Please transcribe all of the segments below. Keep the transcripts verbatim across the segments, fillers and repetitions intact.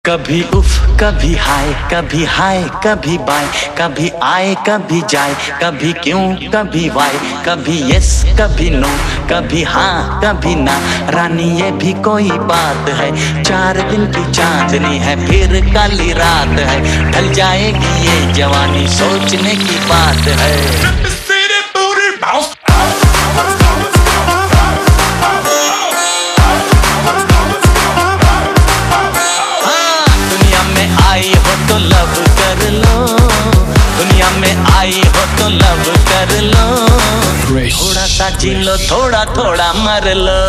कभी उफ कभी हाय, कभी हाय कभी बाय, कभी आए कभी जाए, कभी क्यों कभी वाई, कभी यस कभी नो, कभी हाँ कभी ना। रानी ये भी कोई बात है, चार दिन की चांदनी है फिर काली रात है। ढल जाएगी ये जवानी सोचने की बात है। तो लव कर लो, दुनिया में आई हो तो लव कर लो, थोड़ा सा जी लो थोड़ा थोड़ा मर लो।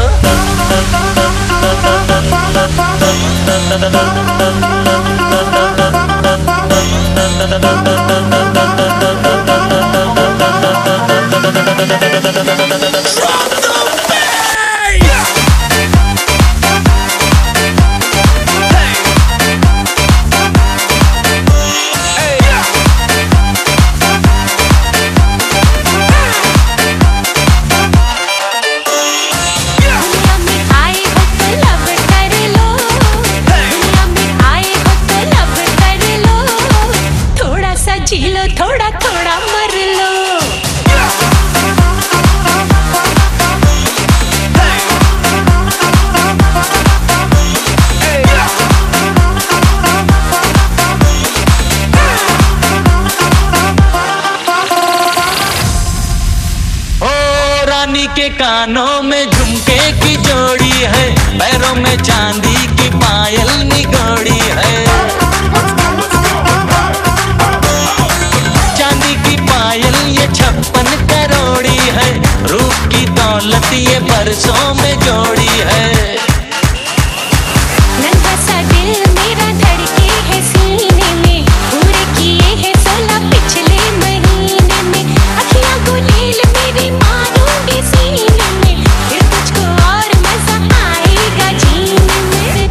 थोड़ा थोड़ा मर लो। ओ रानी के कानों में झुमके की जोड़ी है, पैरों में चांदी की पायल निगोड़ी है। छप्पन करोड़ी है, रूप की दौलत ये बरसों में जोड़ी है। नन्हा सा दिल मेरा धड़के है सीने में, पूरे किए हैं सोलह पिछले महीने में। अखियां गुलेल मेरी मारूंगी सीने में, फिर तुझको और मजा आएगा जीने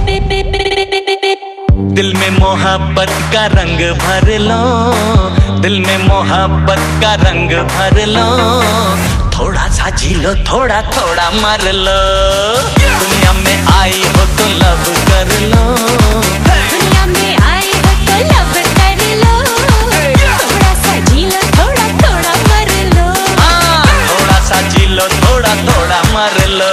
में। दिल में मोहब्बत का रंग भर लो, दिल में मोहब्बत का रंग भर लो, थोड़ा सा जी लो थोड़ा थोड़ा मर लो। दुनिया में आई हो तो लव कर लो, दुनिया में आई हो तो लव कर लो, थोड़ा सा जी लो थोड़ा थोड़ा मर लो। हाँ, थोड़ा सा जी लो थोड़ा थोड़ा मर लो।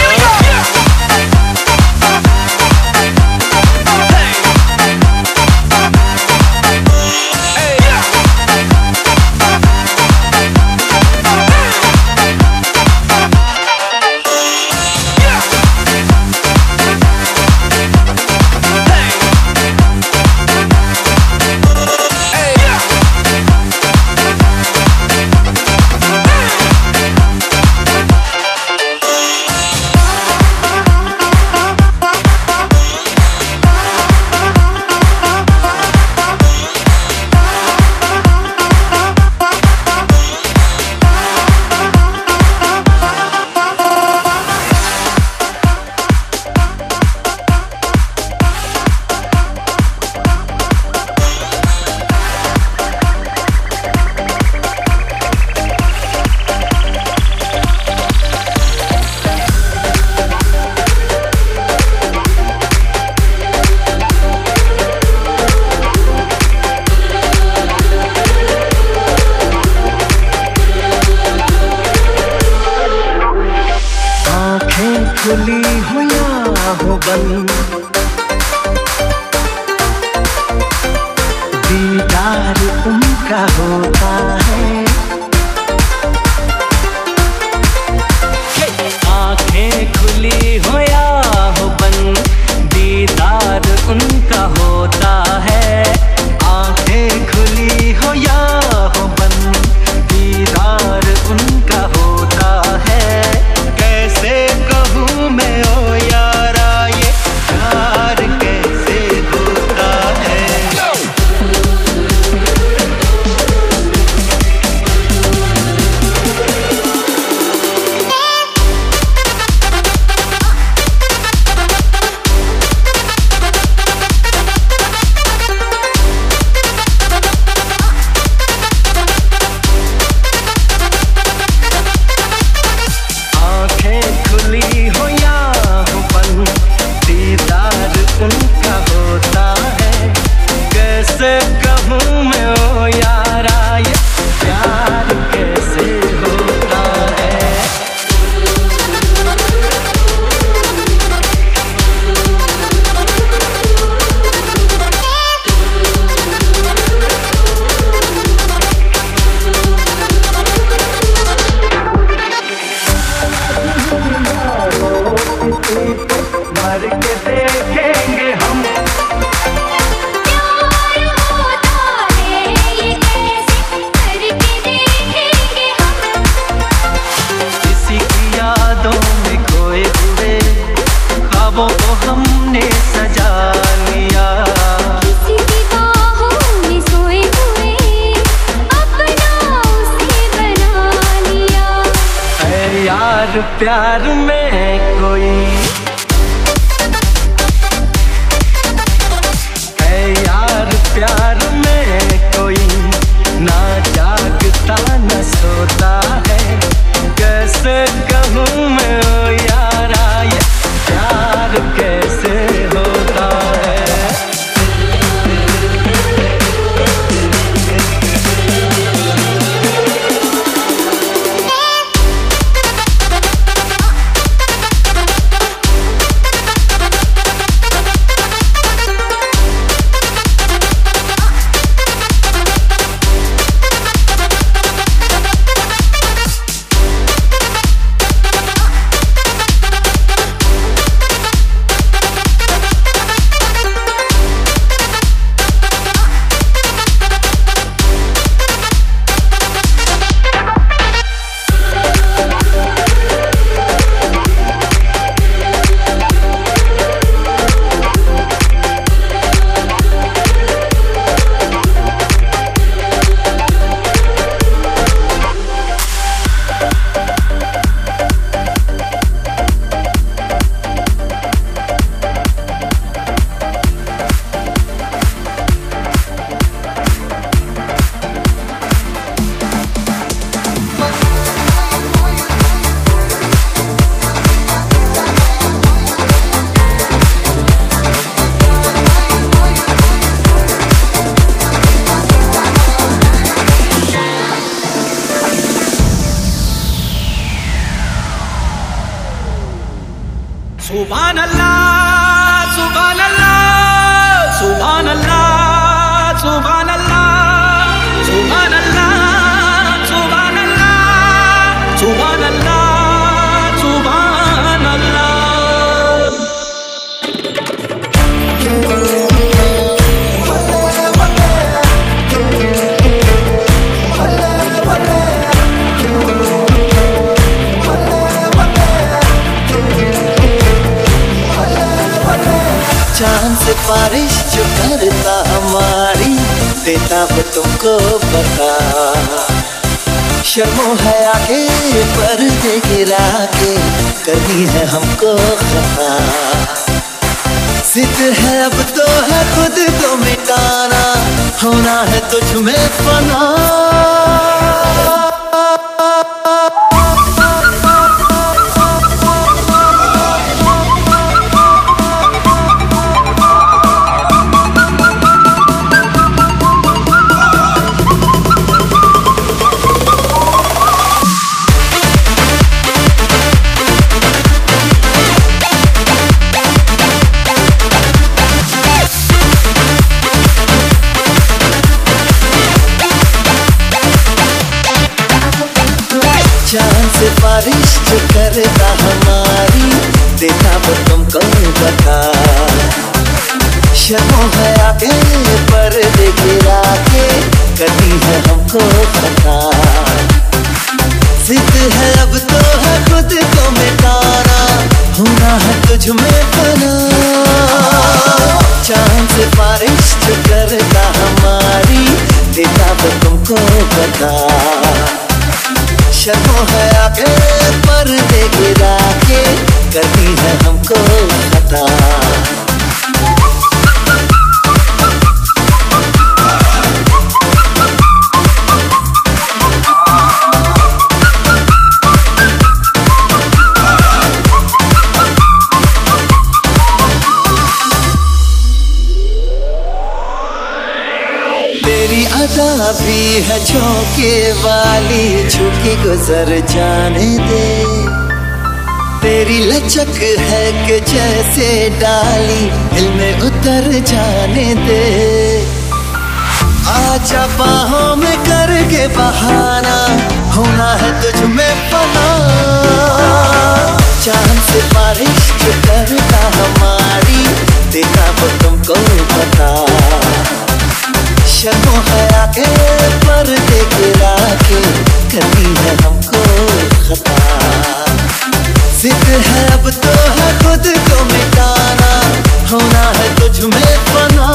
खुली हो या हो बंद, दीदार उनका होता है। आंखें खुली हो या हो बंद, दीदार उनका होता है। आंखें खुली हो या हो बंद, दीदार उनका होता है। कैसे कहूँ मैं ओ यारा ये प्यार कैसे होता है। प्यार में कोई है यार, प्यार में कोई ना जागता न सोता है। कैसे कहूँ मैं ओ यारा, ये प्यार कैसे होता है। सुभान अल्लाह सुभान अल्लाह सुभान अल्लाह सुभान अल्लाह सुभान अल्लाह सुभान अल्लाह सुभान अल्लाह सुभान अल्लाह। चांद से बारिश जो करता हमारी, देता वो तुमको बता। शर्मो है आगे पर्दे गिरा के, करनी है हमको खता। जिद है अब तो है खुद को मिटाना, होना है तुझ में फना। चांद से बारिश जो करता हमारी, देता वो तुमको बता। शर्मो है आगे पर्दे गिरा के, करनी है हमको खता। जिद है अब तो है खुद को मिटाना, होना है तुझ में बना। चांद से बारिश जो करता हमारी, देता वो तुमको बता। शर्मो है आगे पर्दे गिरा के, करनी है हमको खता। तेरी अदा भी है झोंके वाली, झुकी गुजर जाने दे। तेरी लचक है कि जैसे डाली, दिल में उतर जाने दे। आजा बाहों में करके बहाना, होना है तुझ में फना। चांद से बारिश जो करता हमारी, देता वो तुमको बता। शर्मो है आगे पर्दे गिरा के, करनी है हमको खता। जिद है अब तो है खुद को मिटाना, होना है तुझ में फना।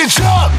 Talking Chuck.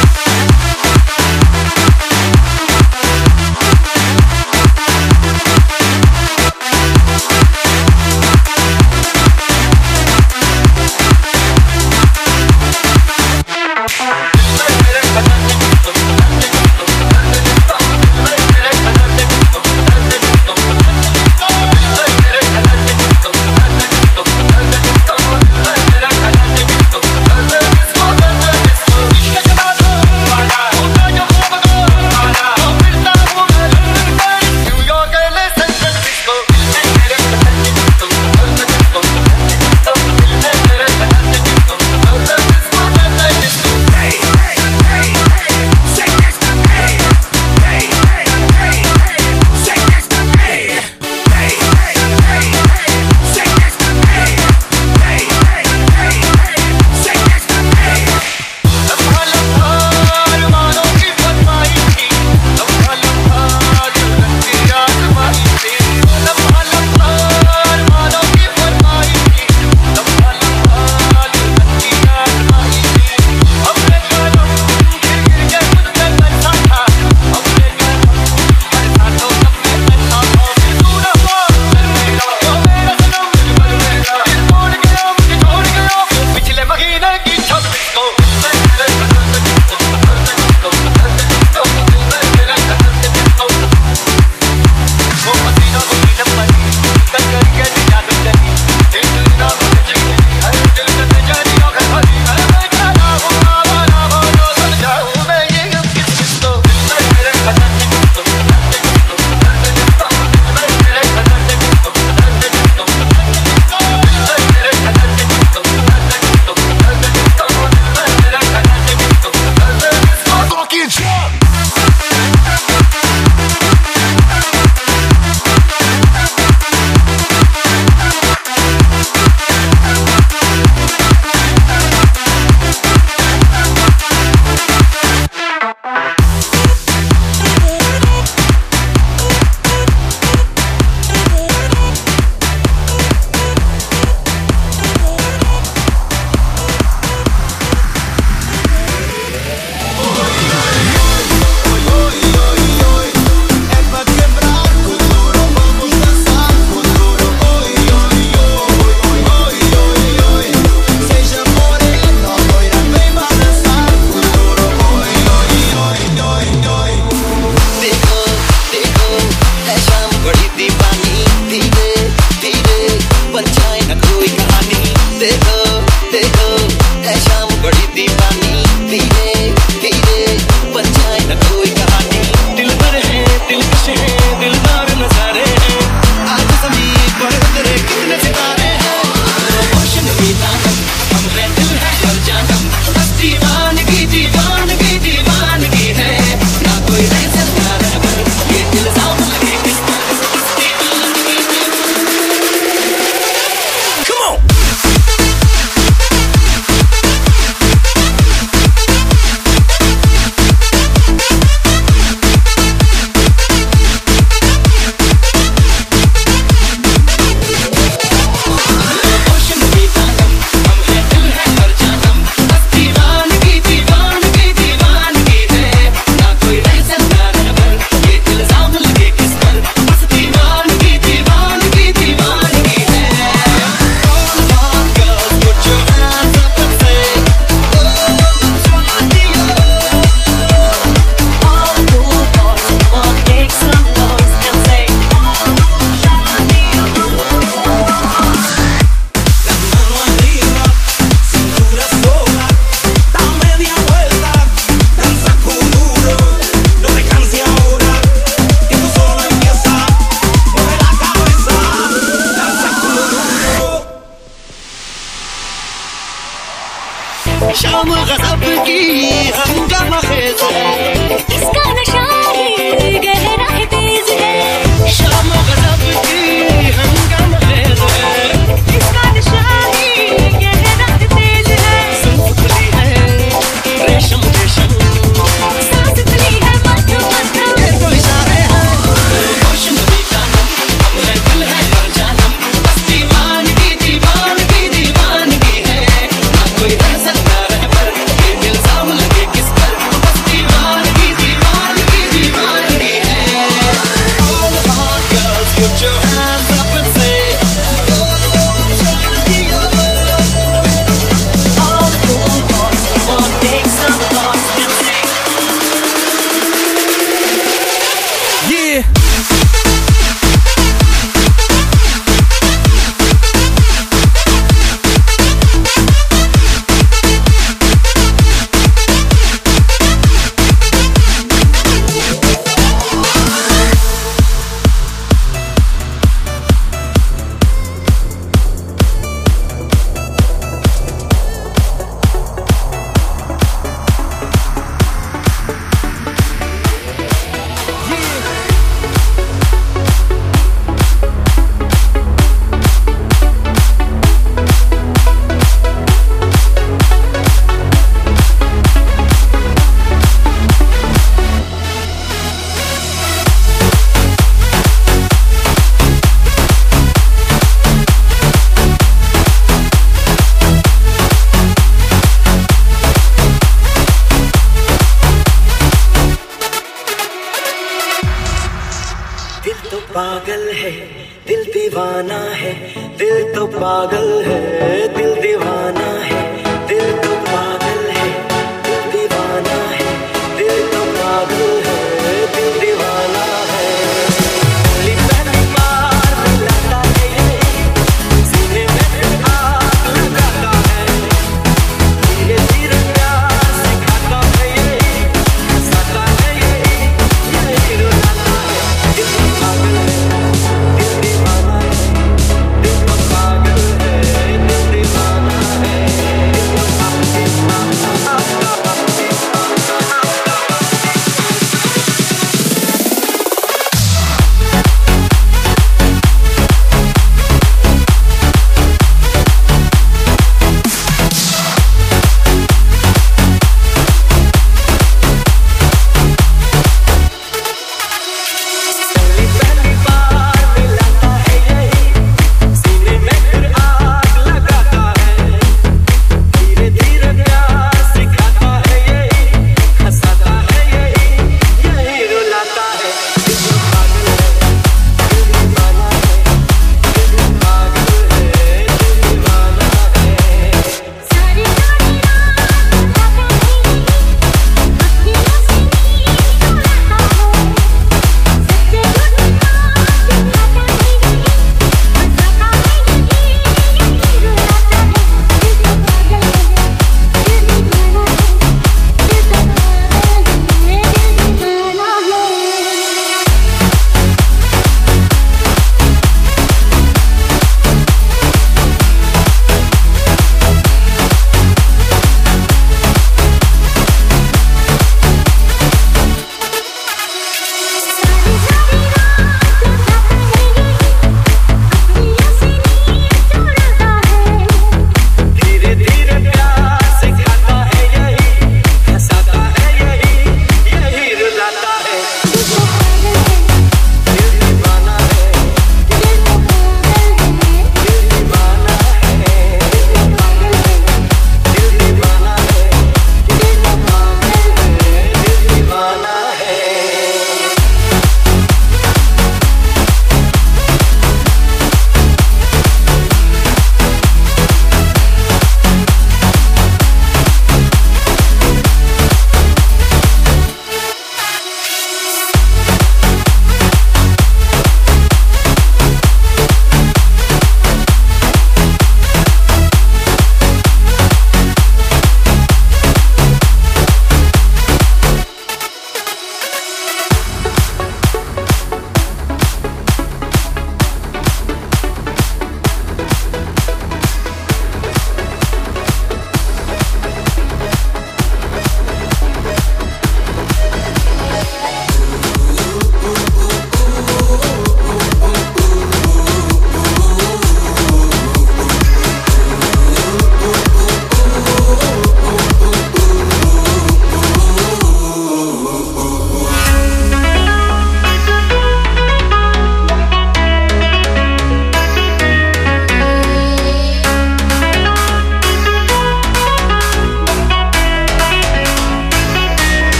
शाम गज़ब की हंगामा खेज है, इसका नशा ही गहरा है तेज है। शाम गज़ब की हंगामा खेज है, इसका नशा ही गहरा है तेज है। जुल्फ खुली है रेशम रेशम, सांस खुली है मत मत तेरे को इशारे हैं रोशन भी जानम, हम है दिल है और जानम, बस दीवानगी दीवानगी दीवानगी है, ना कोई रह सकता रह पर ये इल्जाम Put your hands up and say, all the cool boys, come on, take some thoughts and sing. Yeah. पागल है दिल दीवाना है, दिल तो पागल है, दिल दीवाना है, दिल तो पागल है, दिल दीवाना है, दिल तो पागल है, दिल दीवाना है। पहली पहली बार मिलाता है ये, सीने में आग लगाता है, धीरे धीरे प्यार सिखाता है ये, हंसाता है ये, यही रुलाता है। दिल तो पागल है, दिल दीवाना है, दिल तो पागल है, दिल दीवाना है।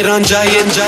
रांझा ये जाए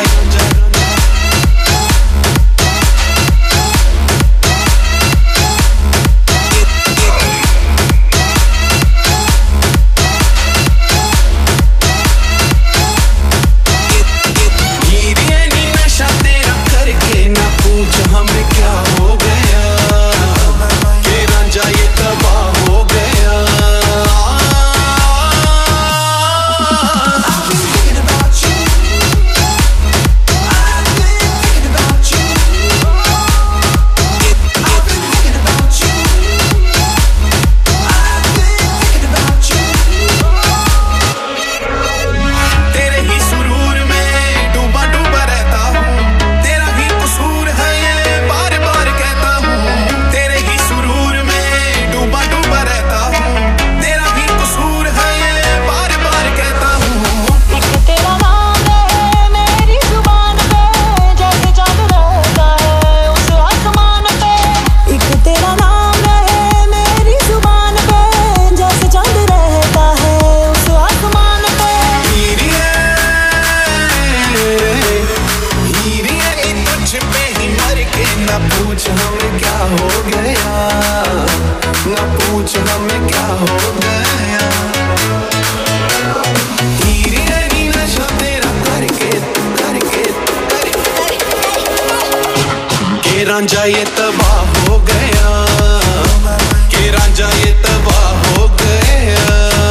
रांझा ये तबाह हो गया कि रांझा ये तबाह हो गया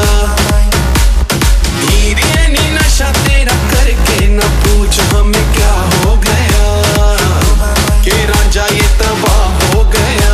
हीरे नी नशा तेरा करके न पूछ हमें क्या हो गया कि रांझा ये तबाह हो गया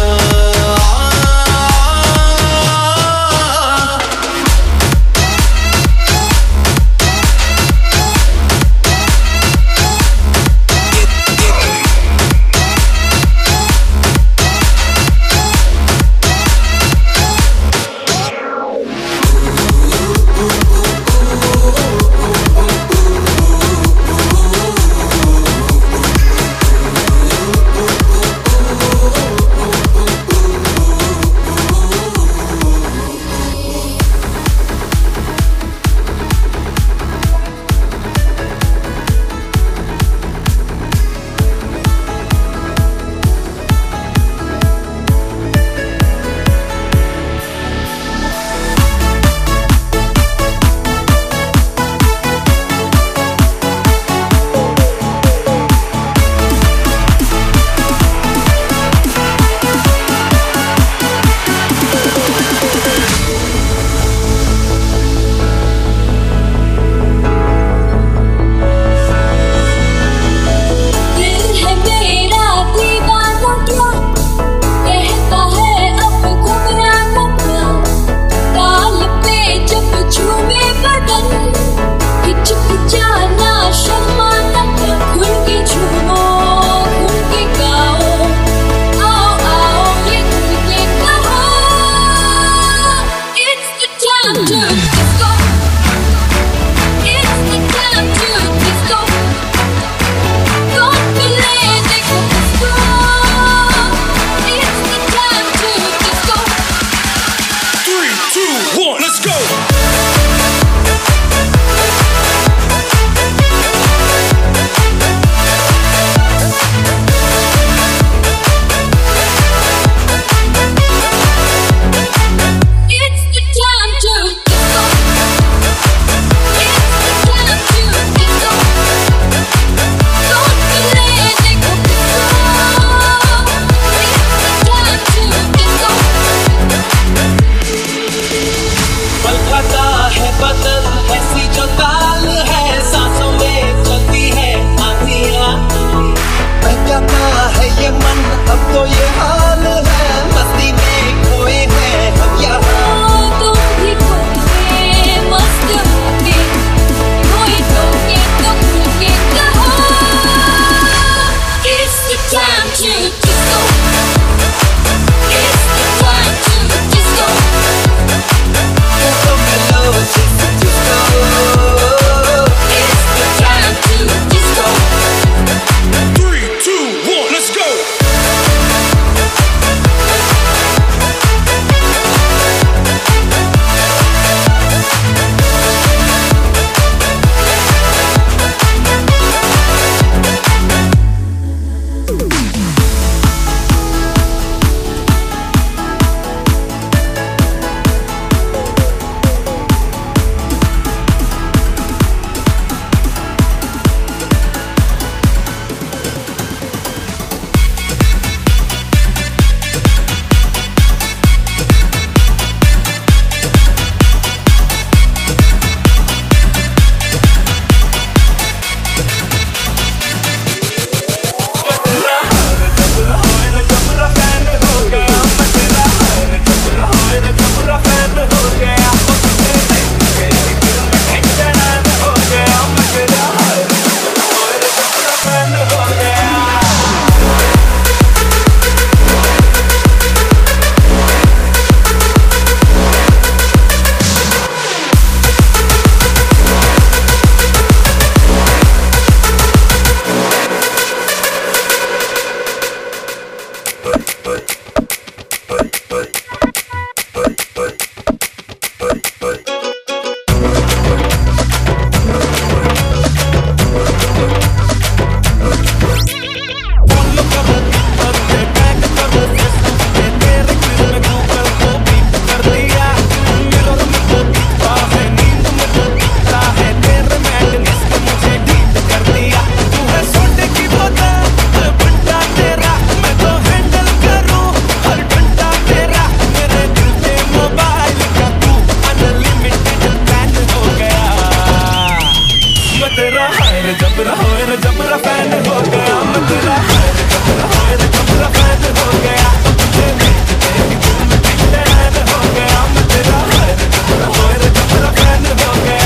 रे जबरा होए रे जबरा फैन हो गया मैं तेरा हाय रे जबरा होए रे जबरा फैन हो गया तुझे देख तेरी धूम की लहर हो गया मैं तेरा हाय रे जबरा होए रे जबरा फैन हो गया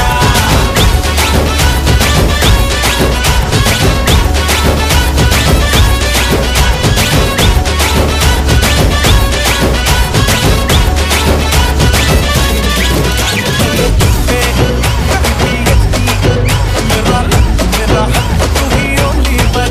मेरा मेरा तू ही ओनली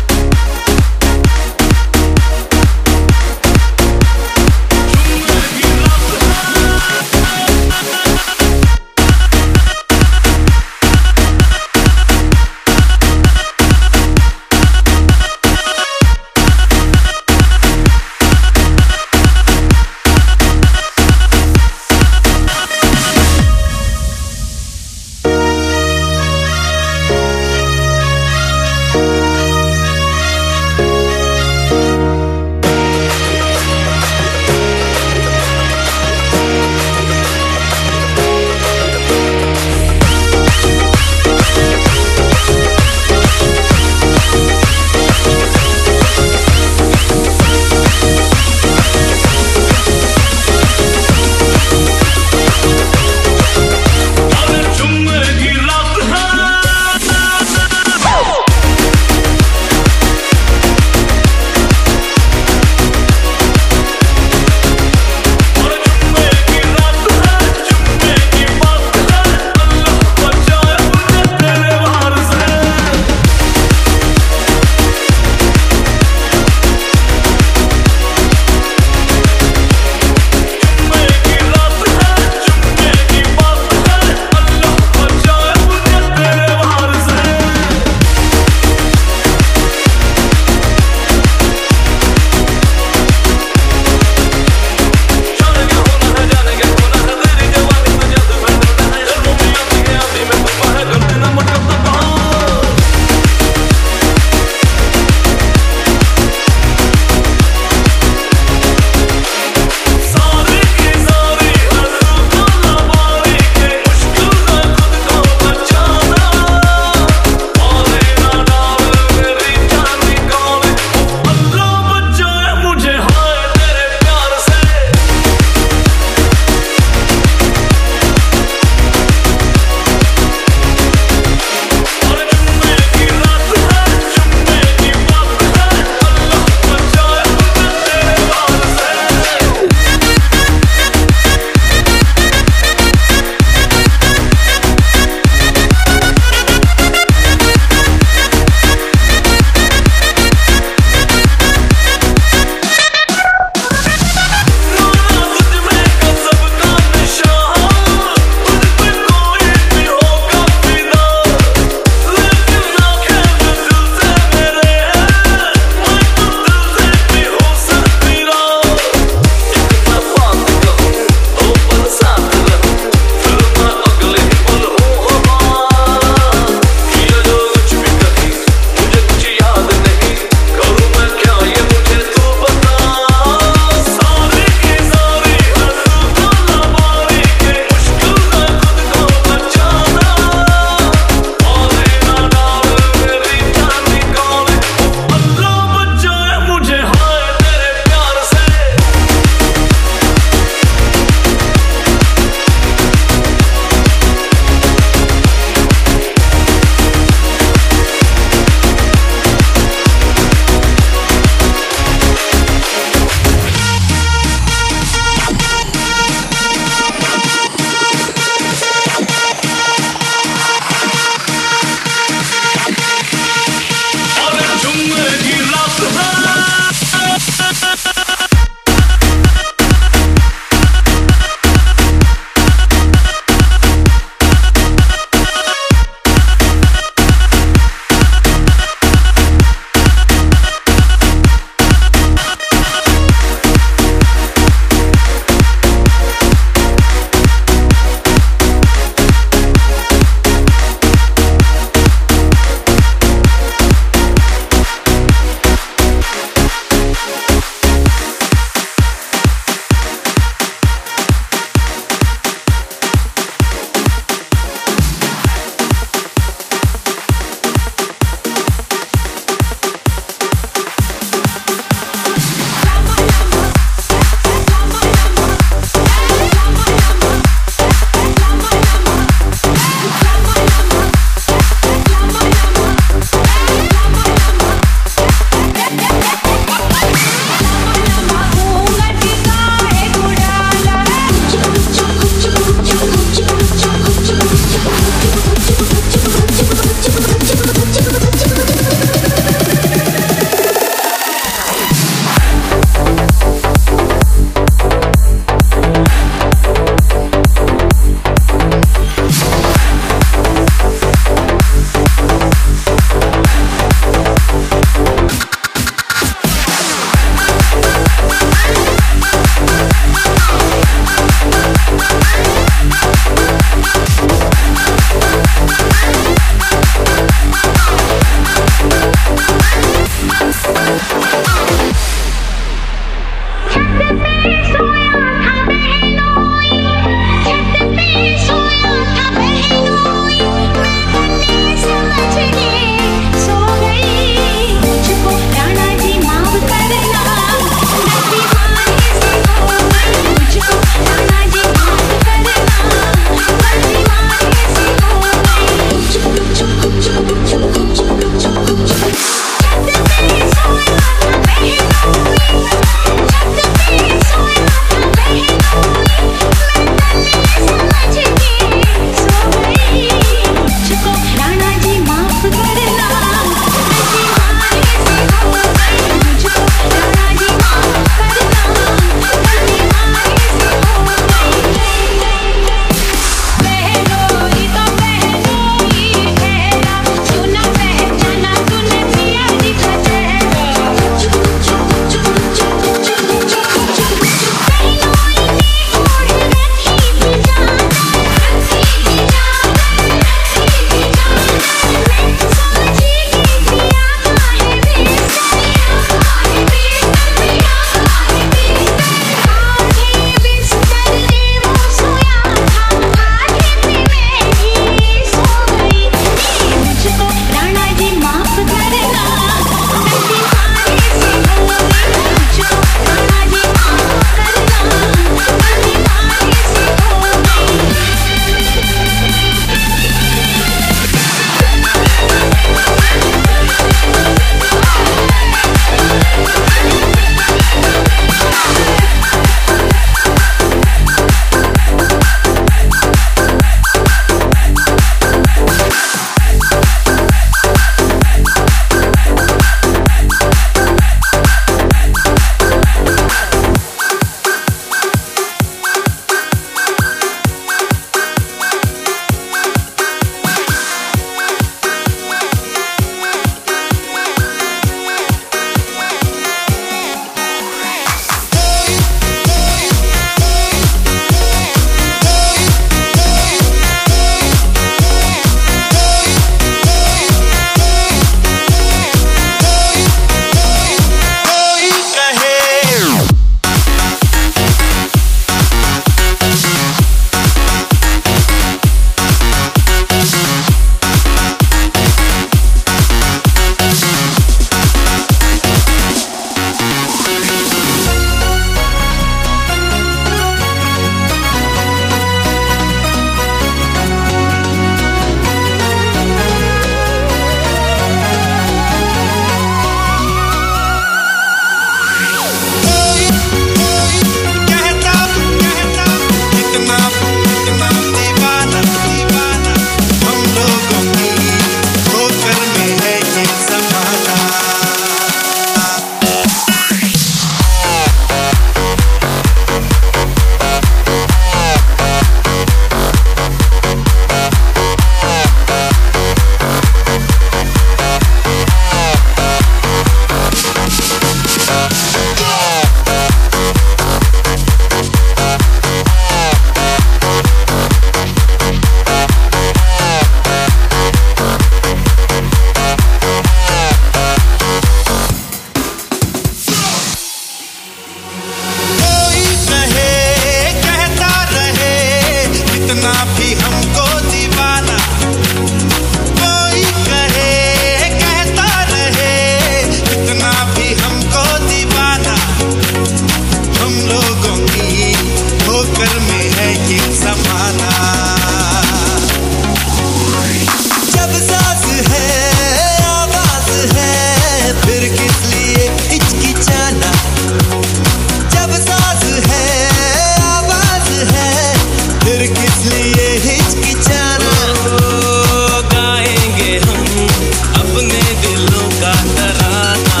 ये हिचकिचाना। ओ, गाएंगे हम अपने दिलों का तराना।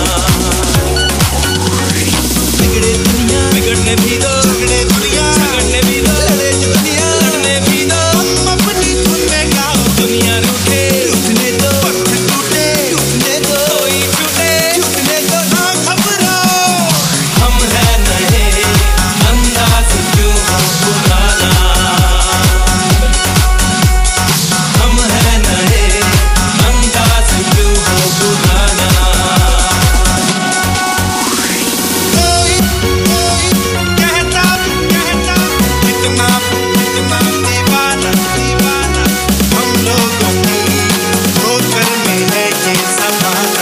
बिगड़े दुनिया बिगड़ने भी दो, झगड़े दुनिया झगड़ने भी दो, लड़े जो दुनिया लड़ने भी दो। हम अपनी धुन में गाओ। दुनिया रूठे रूठने दो पत्थर टूटे टूटने दो कोई छूटे टूटने दो ना घबराओ। हम है नए अंदाज क्यों हो पुराना। हम है नए अंदाज क्यों हो पुराना। कोई कोई कहता कहता कितना कितना दीवाना दीवाना हम लोगों की होकर मिले ये ज़माना।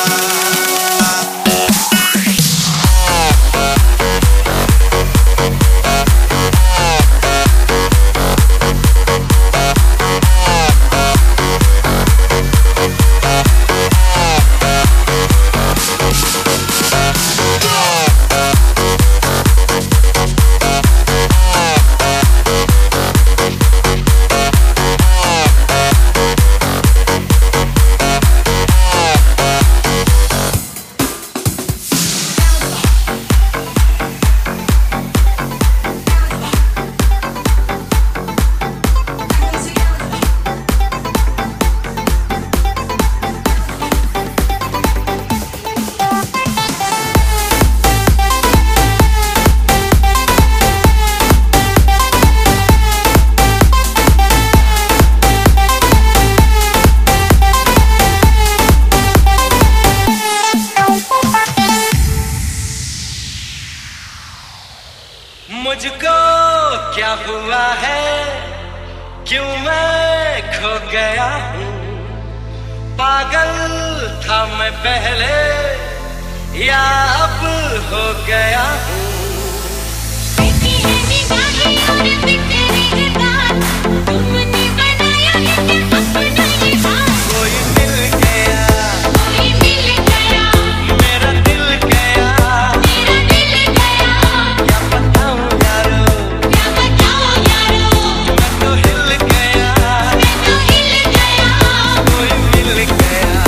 मुझको क्या हुआ है, क्यों मैं खो गया हूँ। पागल था मैं पहले या अब हो गया हूँ। ऐसी है निगाहें और बिखरे बात, तुमने बनाया है क्या अपना ये हाल। कोई मिल गया, कोई मिल गया, मेरा दिल गया, मेरा दिल गया। क्या बताऊँ यारो, क्या बताऊं यारो, मैं तो हिल गया, मैं तो हिल गया। कोई मिल गया,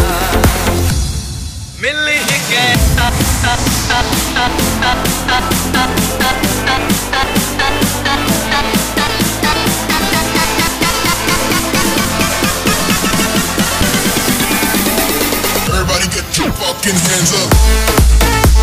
मिल ही गया। Everybody get your fucking hands up.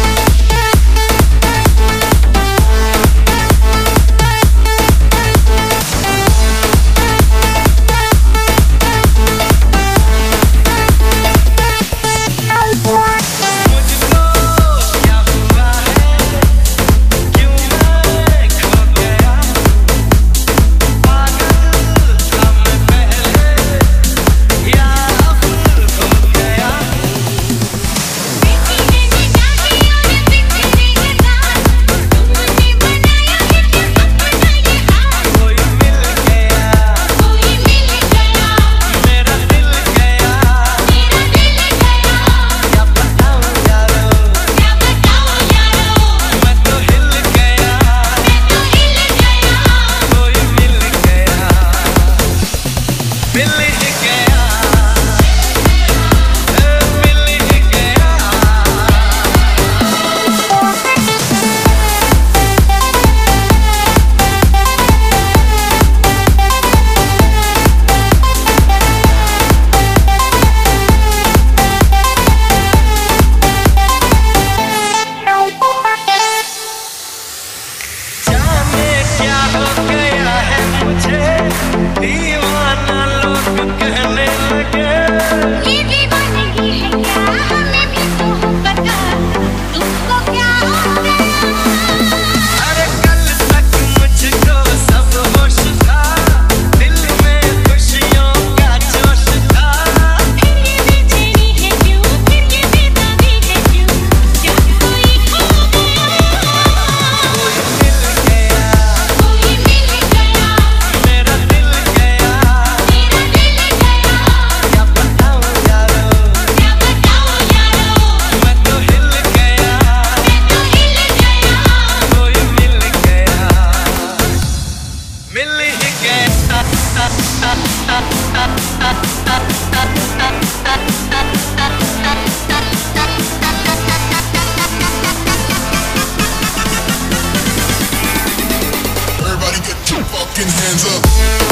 मुझको क्या हुआ है, क्यों मैं खो गया हूँ। पागल था मैं पहले या अब हो गया हूँ। ऐसी है Everybody get your fucking hands up.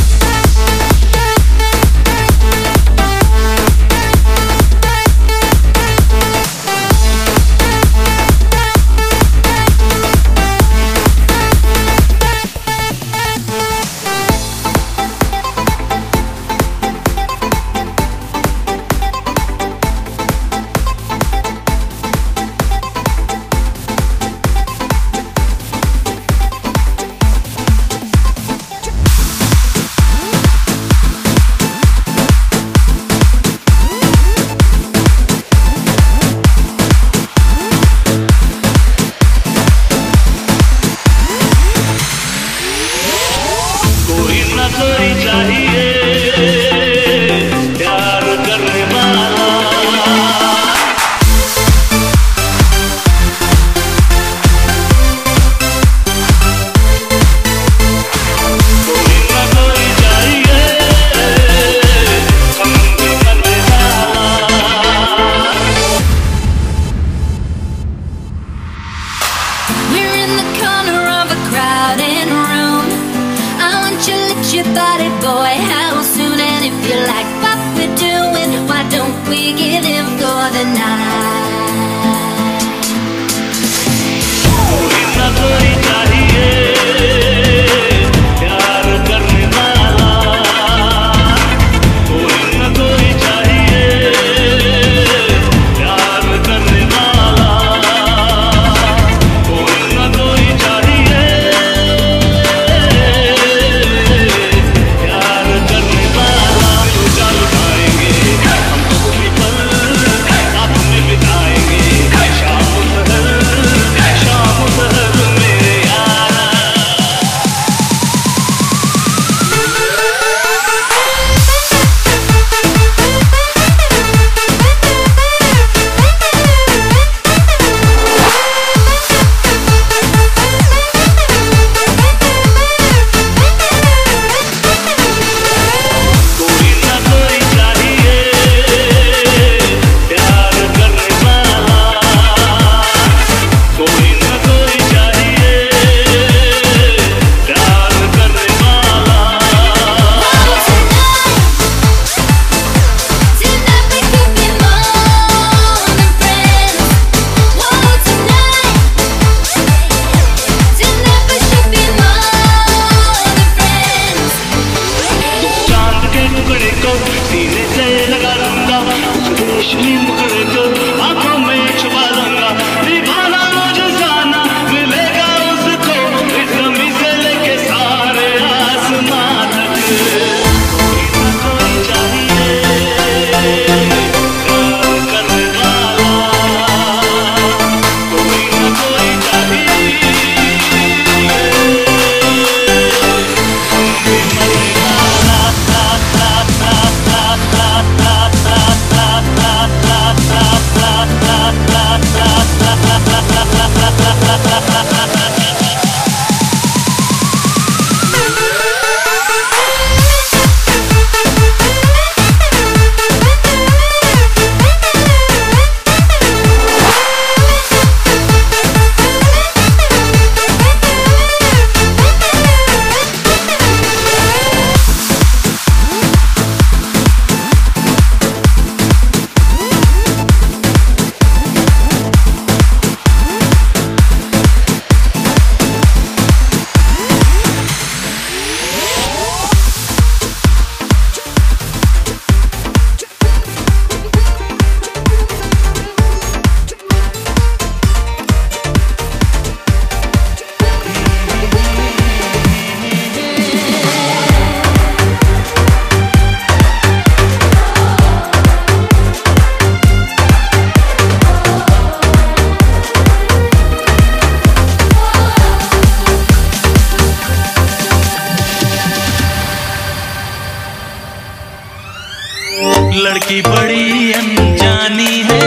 लड़की बड़ी अनजानी है,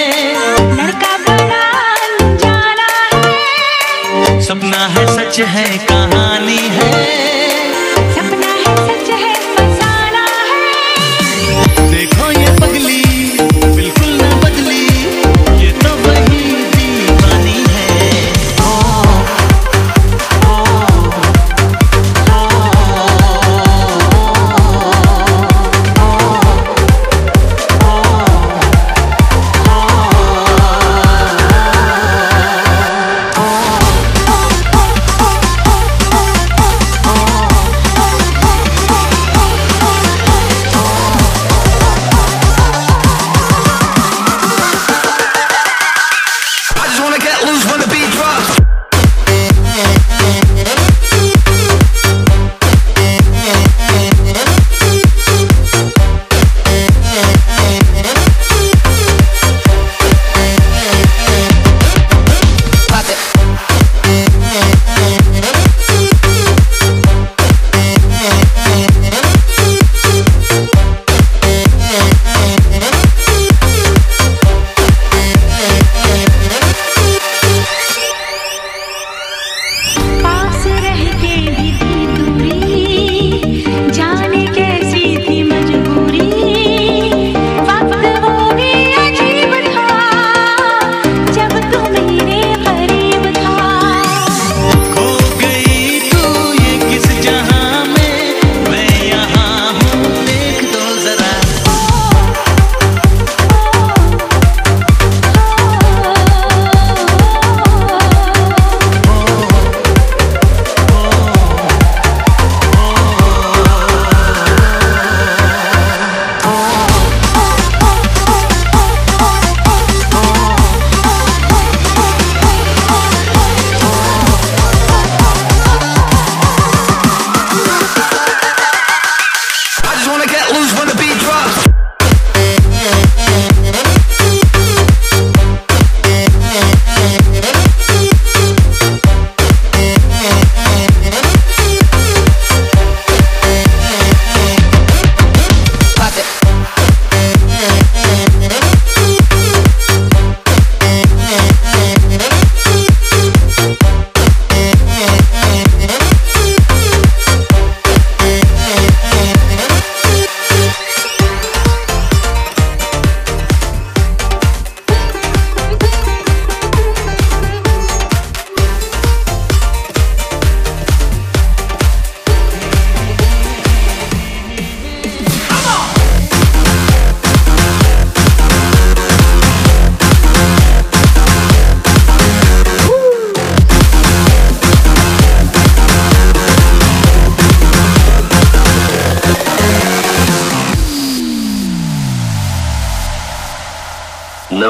लड़का बड़ा अनजाना है, सपना है सच है कहानी है, सपना है सच है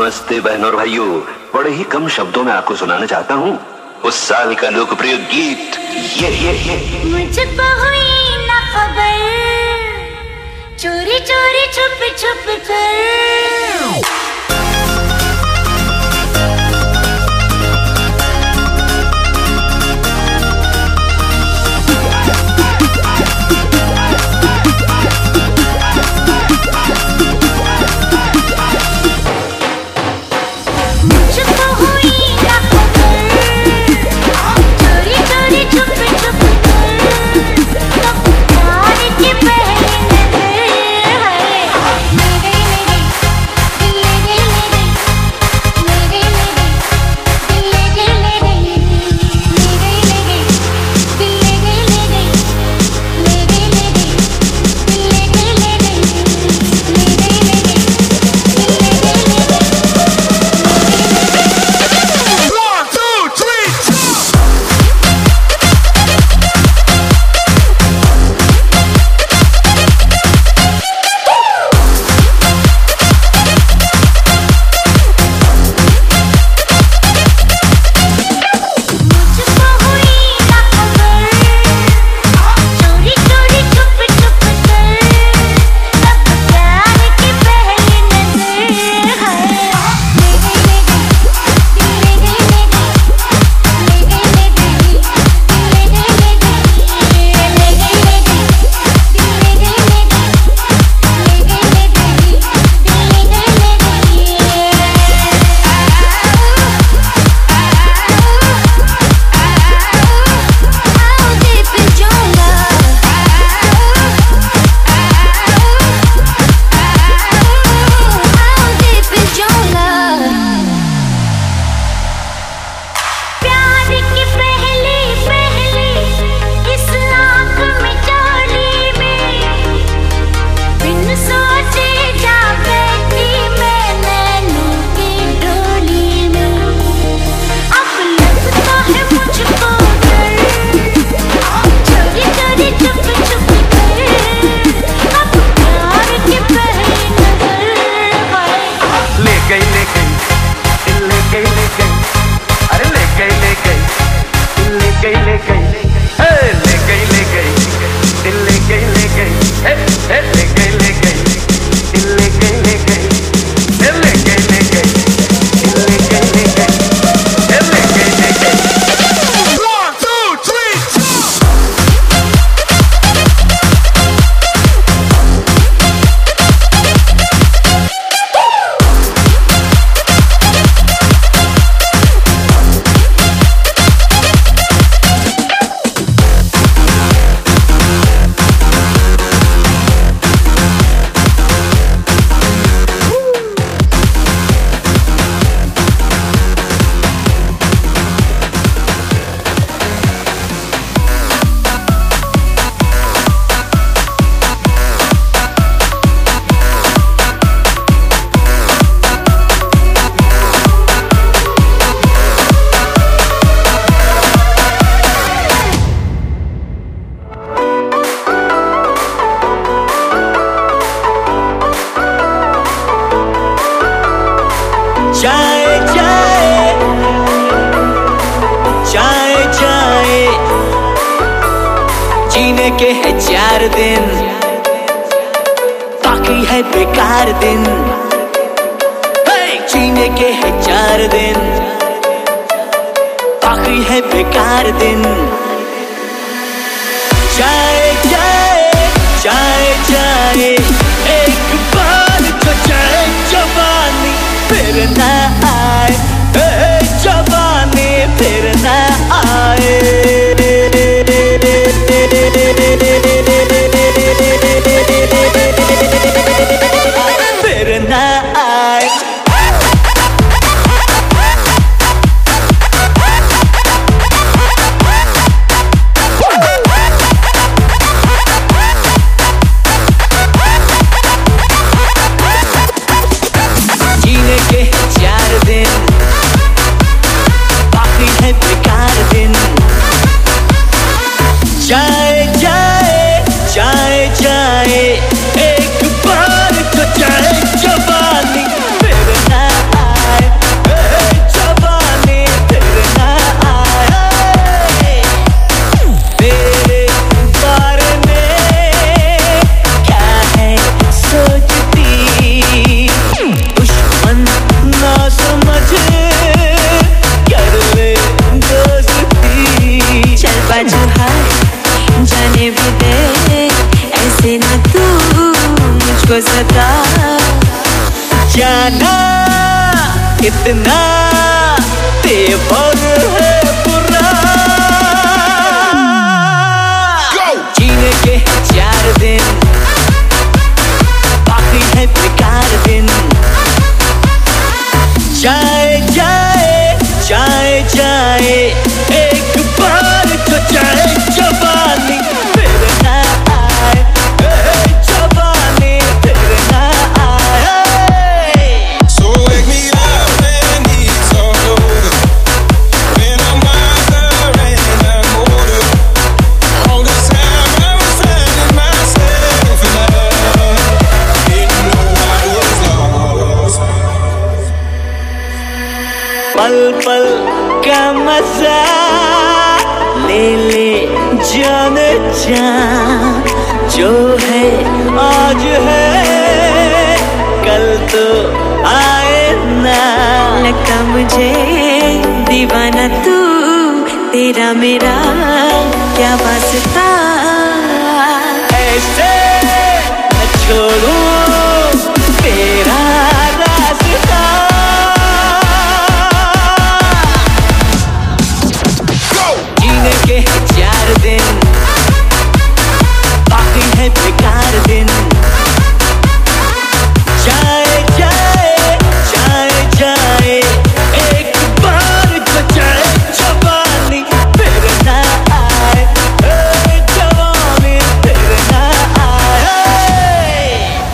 नमस्ते बहनों और भाइयों, बड़े ही कम शब्दों में आपको सुनाना चाहता हूँ उस साल का लोकप्रिय गीत ये ये ये मुझको हुई ना खबर, चोरी चोरी छुप छुप कर जीने के है चार दिन, बाकी है बेकार दिन। जीने के है चार दिन, बाकी है बेकार दिन। जाए जाए जाए जाए एक बार तो जाए जवानी, फिर ना आए जवानी, फिर ना आए। फिर ना आए। जीने के चार दिन, बाकी है बेकार दिन। जाए जाए जाए जाए एक बार तो जाए जवानी, फिर ना आए। देना तू मुझको सदा। जाना इतना तेवर है बुरा, जीने के चार दिन बाकी है बेकार दिन। जाए जाए जाए जाए एक बार तो जाए जवानी, फिर ना आए जवानी, फिर ना आए। So wake me up when it's all over, when I'm wiser and I'm older. All this time I was finding myself in love, didn't know I was lost. पल पल का मजा ले ले जाने जा, जो है आज है कल तो आए ना। लगता मुझे दीवाना तू, तेरा मेरा क्या वास्ता। ऐसे न छोड़ूं तेरा रास्ता। जीने के चार दिन बाकी है बेकार दिन। जाए जाए जाए जाए एक बार तो जाए जवानी, फिर ना आए जवानी, फिर ना आए।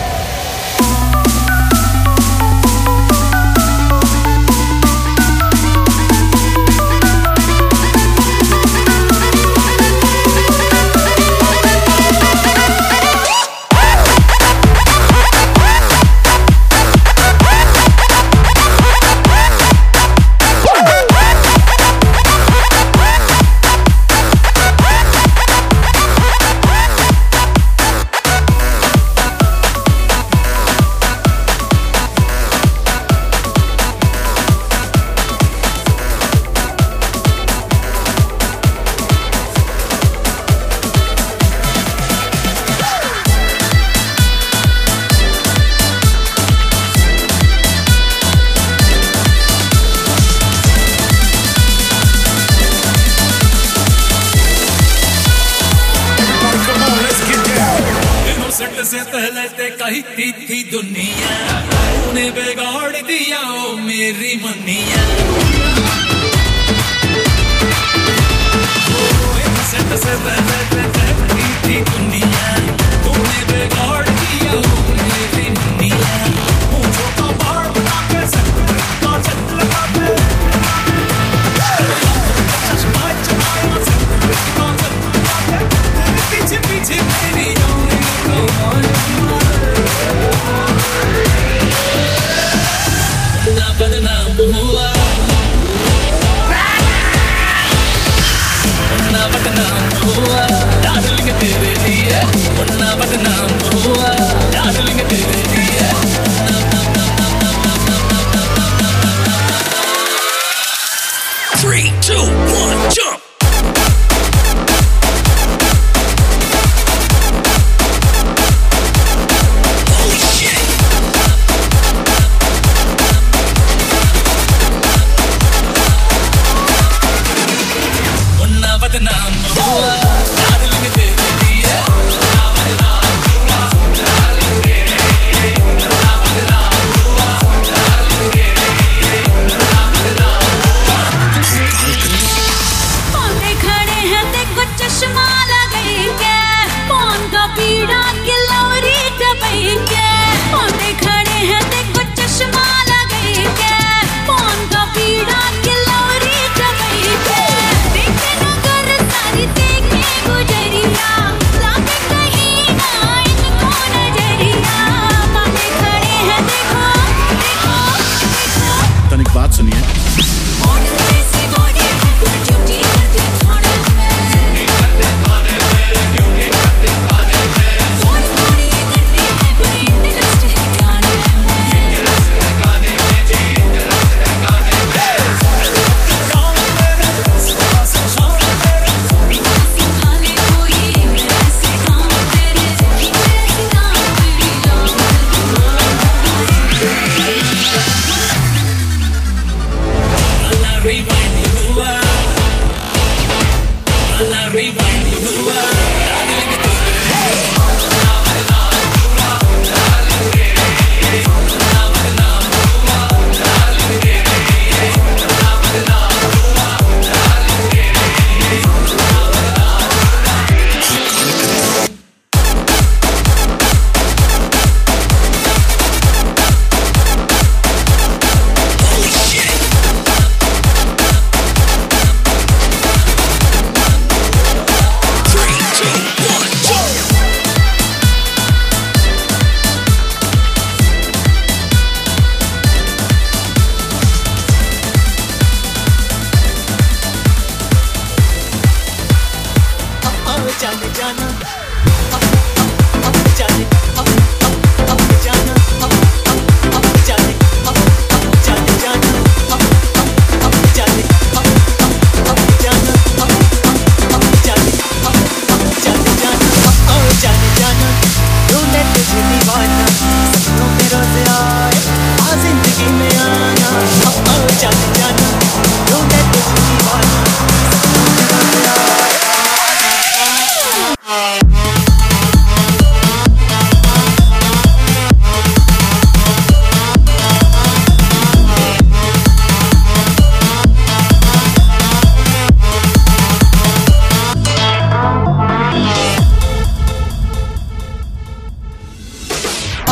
इनोसेंट से पहले ते कही थी, थी दुनिया, तूने बिगाड़ दिया ओ मेरी मनिया। इनोसेंट से पहले ते कही थी दुनिया, तूने बिगाड़ दिया ओ मेरी मनिया। मुझो का बाढ़ बना के सकते ना चल लगा पे, चश्मा चलाया सकते ना चल लगा पे, पीछे पीछे मेरी ना बदनाम हुआ, ना बदनाम हुआ, डार्लिंग तेरे लिए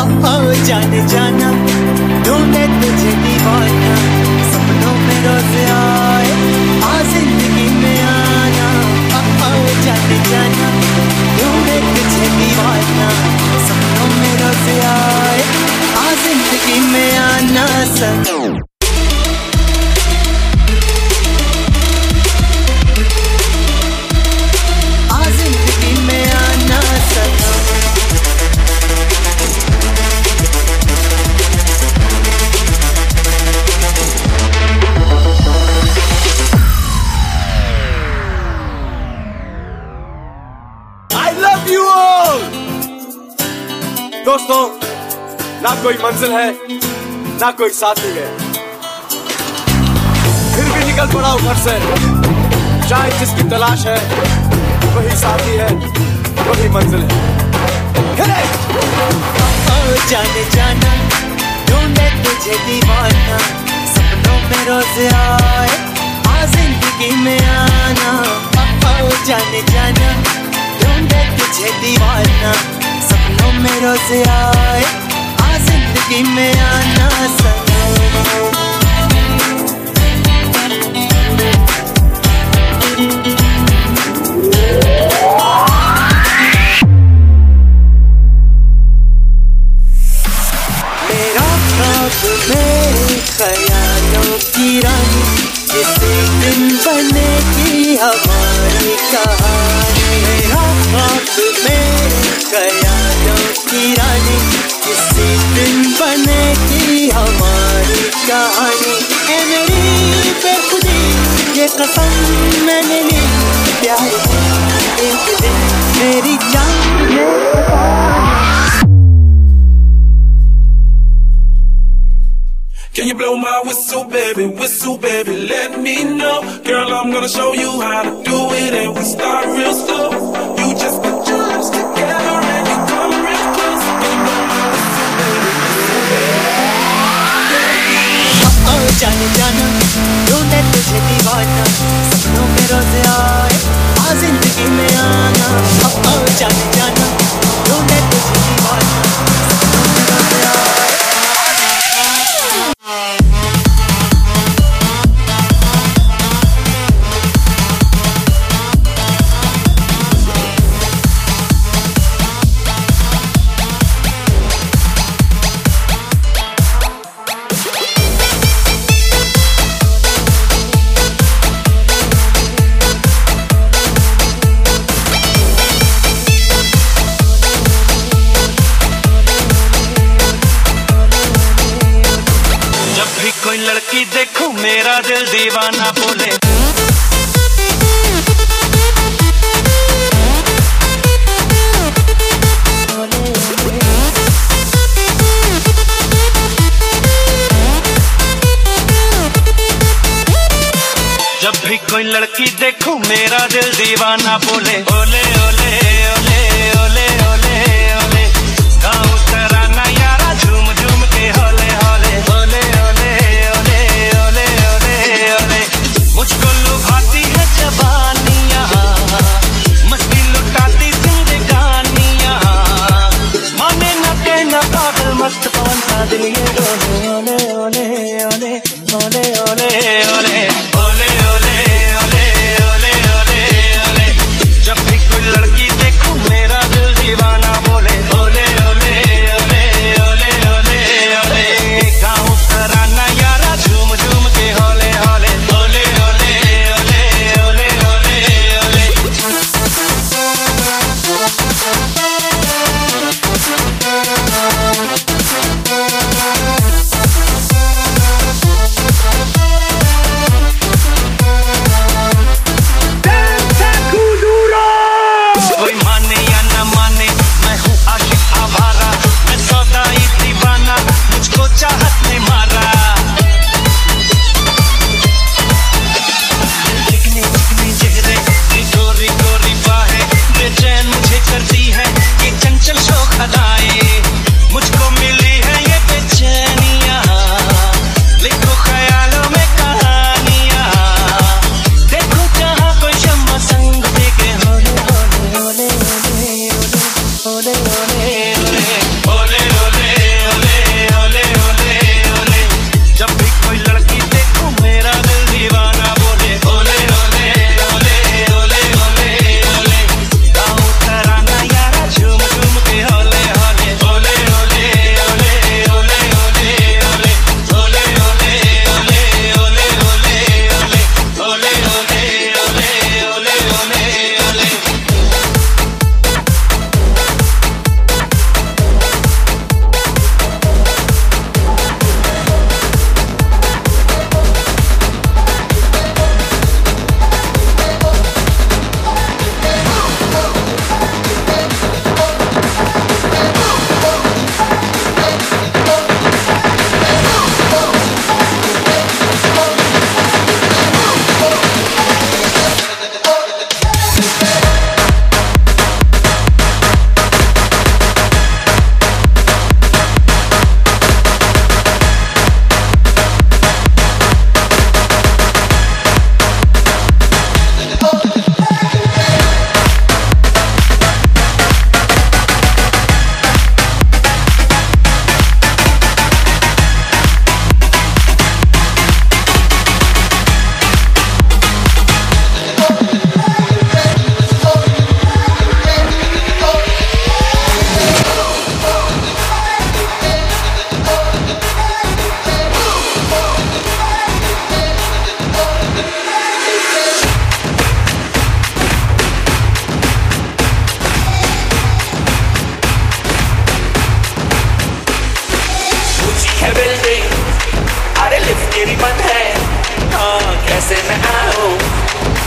ओ जाने जाना ढूंढे तुझे दीवाना सपनों में रोज आए आ जिंदगी में आना ओ जाने जाना ढूंढे तुझे दीवाना सपनों में रोज आए आ जिंदगी में आना सनम दोस्तों, ना कोई मंजिल है ना कोई साथी है, फिर भी निकल पड़ा हूं घर से। चाहे जिसकी तलाश है वही साथी है, वही मंजिल है। ओ जाने जाना ढूंढे तुझे दीवाना सपनों में रोज आए आ जिंदगी में आना ओ जाने जाना ढूंढे तुझे दीवाना सपनों में रोज आए आ जिंदगी में आना सनम। मेरा ख्वाब मेरे ख्यालों की रानी किसी दिन बनेगी हमारी कहानी। मेरा ख्वाब मेरे ख्यालों की रानी किसी दिन बनेगी हमारी कहानी। ए मेरी बेखुदी ये कसम मैंने ली प्यार की एक दिन मेरी जान में। Can you blow my whistle, baby, whistle, baby, let me know. Girl, I'm gonna show you how to do it and we start real slow. You just put your lips together and you come real close. Can you blow my whistle, baby, whistle, baby. ओ जाने जाना ढूंढे तुझे दीवाना सपनों में रोज आए आ जिंदगी में आना ओ जाने जाना ढूंढे तुझे दीवाना सपनों में रोज आए। कोई लड़की देखो मेरा दिल दीवाना बोले। जब भी कोई लड़की देखो मेरा दिल दीवाना बोले। ओले ओले ओले ओले ओले ओले गाँव तराना यारा झूम झूम के होले होले ओले ओले ओले ओले ओले ओले। मुझको लुभाती है जवानियाँ मस्ती लुटाती जिंदगानियाँ माने न देना पागल मस्त पवन सा दिल ये डोले ओले ओले ओले ओले ओले ओले ओले ओले ओले ओले ओले। जब भी कोई लड़की देखूं मेरा दिल दीवाना बोले। ओले ओले ओले ओले ओले ओले गाँव तराना यारा झूम झूम के होले होले ओले ओले ओले ओले ओले ओले।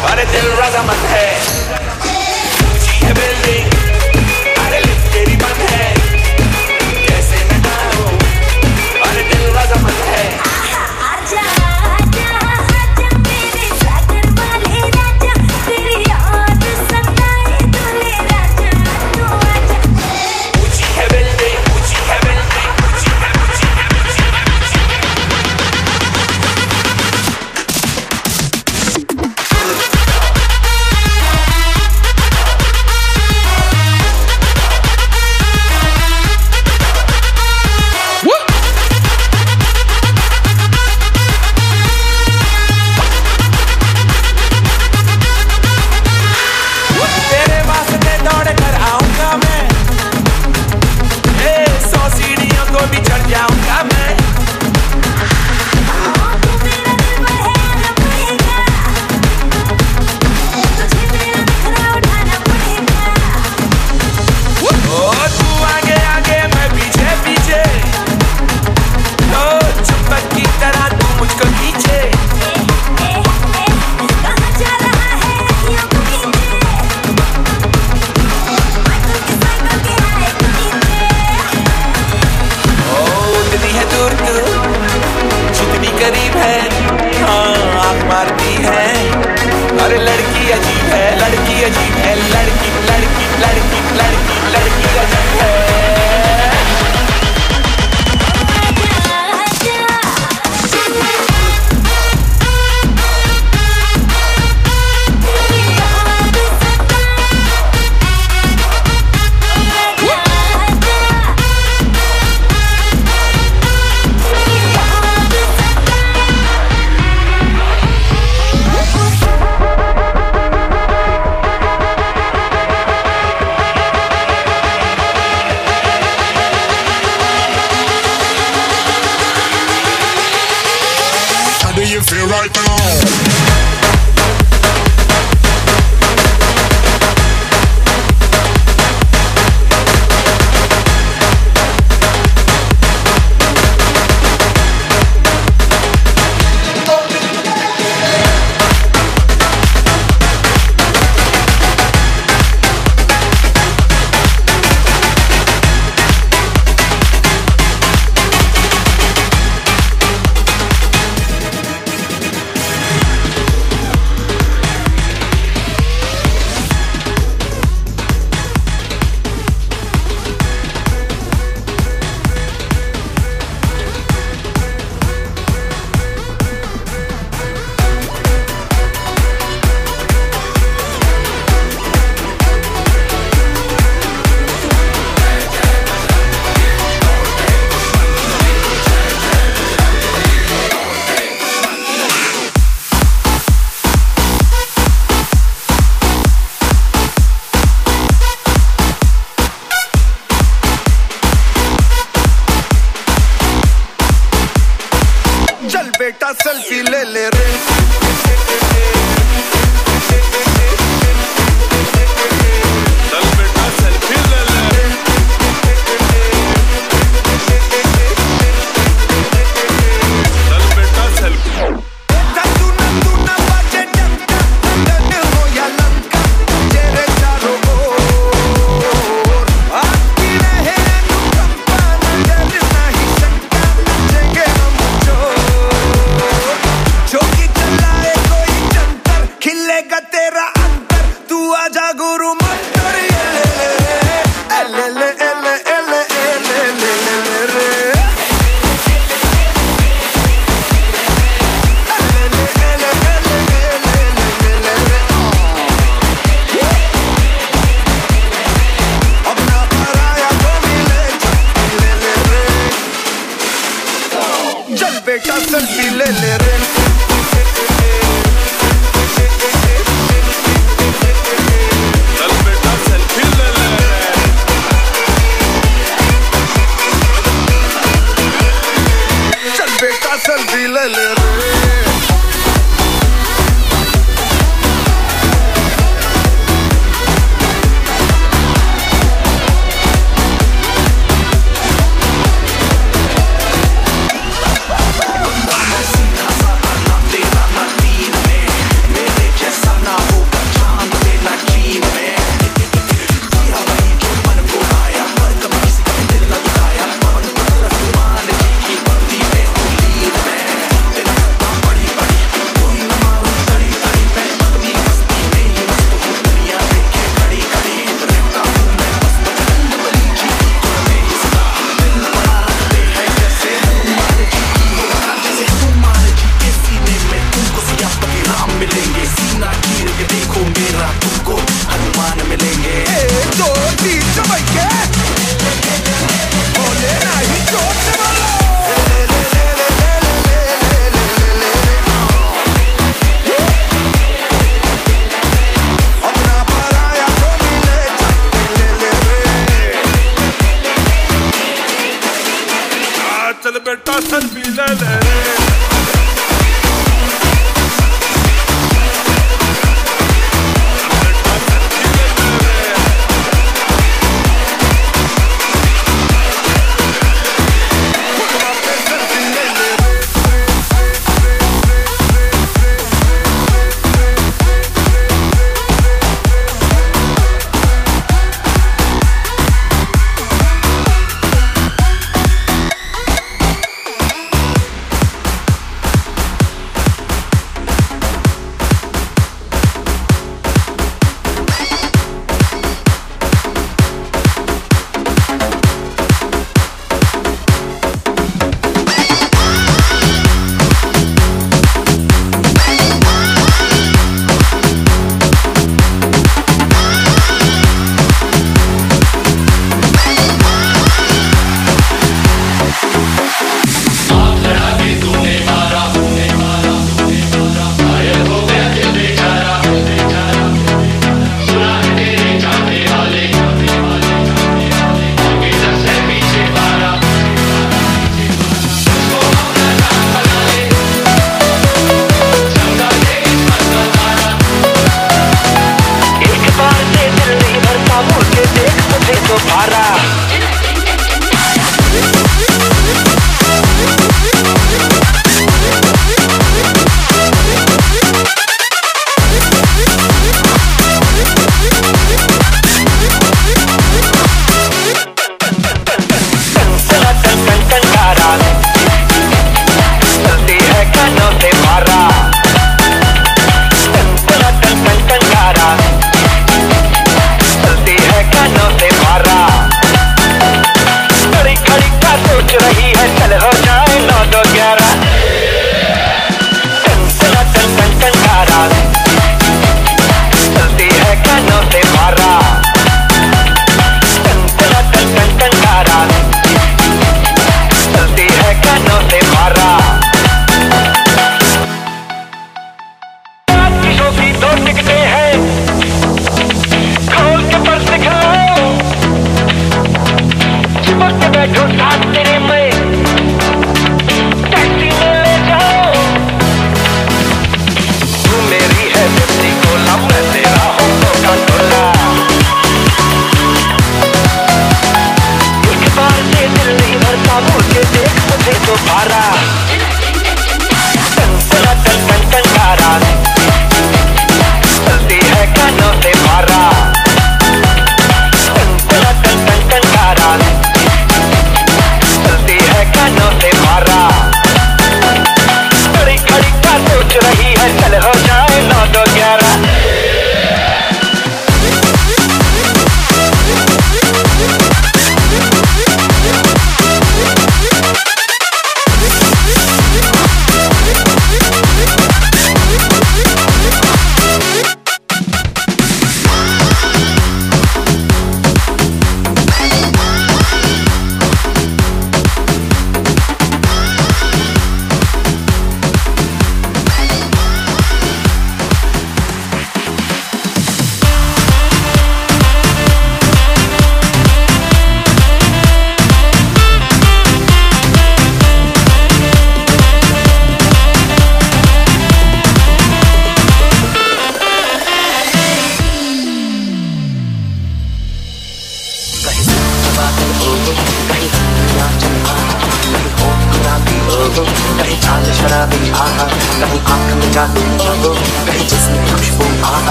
अरे दिल रजामंद है, ऊंची है बिल्डिंग, अरे लिफ्ट तेरी बंद है, कैसे मैं आऊं, अरे दिल रजामंद है। आजा आजा आजा मेरे सागर वाले राजा, तेरी याद सताए दूल्हे राजा, तू आजा। ऊंची है बिल्डिंग, ऊंची है बिल्डिंग, ऊंची है ऊंची है ऊंची है ऊंची है। तेरे वास्ते दौड़ कर आऊंगा मैं, ए सौ सीढ़ियों को भी चढ़ जाऊंगा मैं। तू मेरा दिल बहलाना पड़ेगा, तुझे मेरा नखरा उठाना पड़ेगा। ओ तू आगे आगे मैं पीछे पीछे, ओ चुंबक की तरह तू मुझको खींचे। ए ए ए कहाँ जा रहा है अखियों को नीचे, बातों के साइकिल के आए नीचे। ओ उतनी है दूर तू जितनी करीब है, हाँ आँख मारती है, अरे लड़की अजीब है, लड़की अजीब है, लड़की लड़की लड़की लड़की लड़की अजीब है। How do you feel right now? चल बेटा सेल्फी ले ले रे, चल बेटा सेल्फी ले ले, चल बेटा सेल्फी। तू ना तू ना बाजे डंका, लंदन हो या लंका, तेरे चारों ओर आती रहे अनुकंपा, नजर नहीं शंका, देंगे हम चोर। जो कि चलाए कोई जंतर, खिलेगा तेरा अंतर, तू आजा गुरु मंत्र ये ले ले ले ले ले ले ले ले रे। चल बेटा सेल्फी ले ले रे, चल बेटा सेल्फी ले ले, चल बेटा सेल्फी ले ले रे। सेल्फी ले ले रे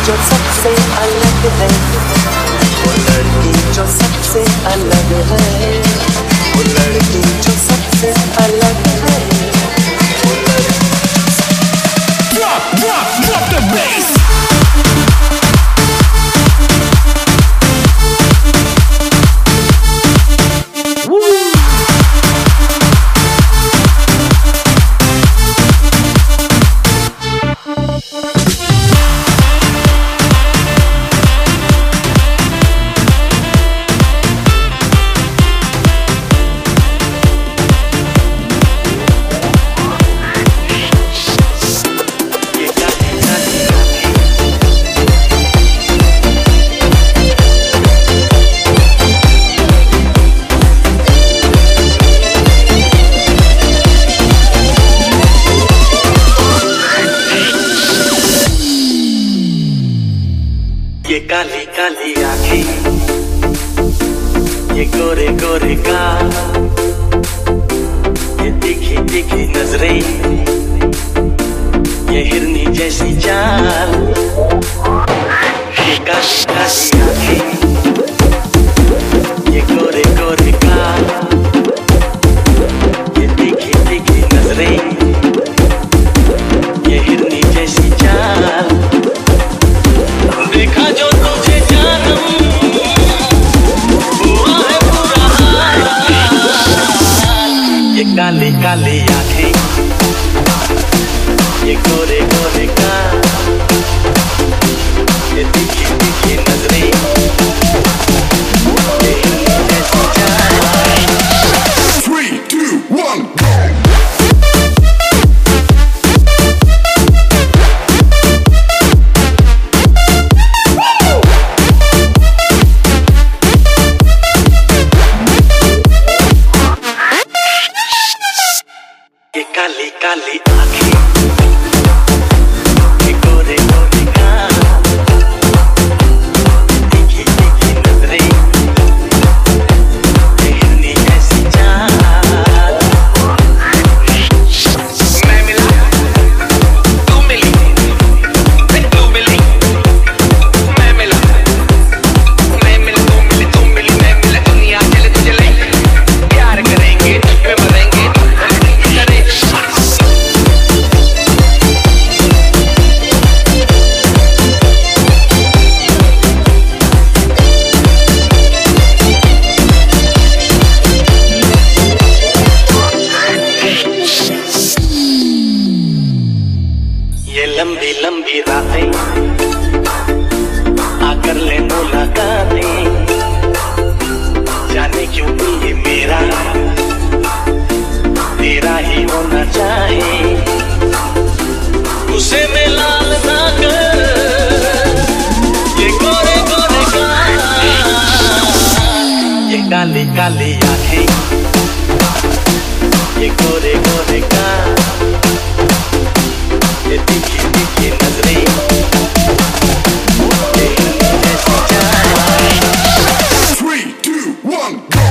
जो सबसे अलग है, वो लड़की जो सबसे अलग है, वो लड़की जो सबसे अलग है, वो लड़की। Drop, drop, drop the bass. ये काली काली आँखें, ये गोरे गोरे गाल, ये तीखी तीखी नजरें, ये हिरनी जैसी चाल। ये काली काली आँखें, ये गोरे गोरे गाल, ये तीखी तीखी नजरें, ये हिरनी जैसी चाल। देखा जो तुझे जानम, हुआ है बुरा हाल। ये काली काली आँखें, ये गोरे गोरे गाल, ये तीखी तीखी नजरें, ये हिरनी जैसी चाल। Three, two, one, go! ये काली काली आँखें, ये गोरे गोरे गाल, तीखी तीखी नजरें, ये हिरनी जैसी चाल। मैं मिला, तू मिली, तू मिली, मैं मिला, मैं मिला, तू मिली, तू मिली, मैं मिला, दुनिया चले तुझे ले, प्यार करेंगे, तुझ पे मरेंगे, ये लंबी लंबी रातें आकर ले मुलाकातें, जाने क्यों भी ये मेरा तेरा ही होना चाहे। उसे में लाल ना कर, ये गोरे गोरे गाल, ये काली काली आँखें, ये गोरे गोरे गाल, ये तीखी तीखी नजरें, ये हिरनी जैसी चाल। Three, two, one, go!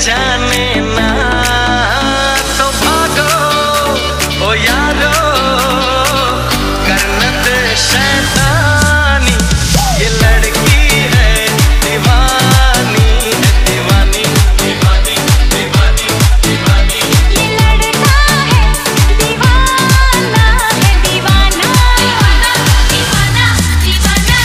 जाने ना तो भागो ओ यारो, करने दे शैतानी, ये लड़की है दीवानी, दीवानी दीवानी दीवानी दीवानी। ये लड़का है दीवाना, है दीवाना दीवाना दीवाना दीवाना।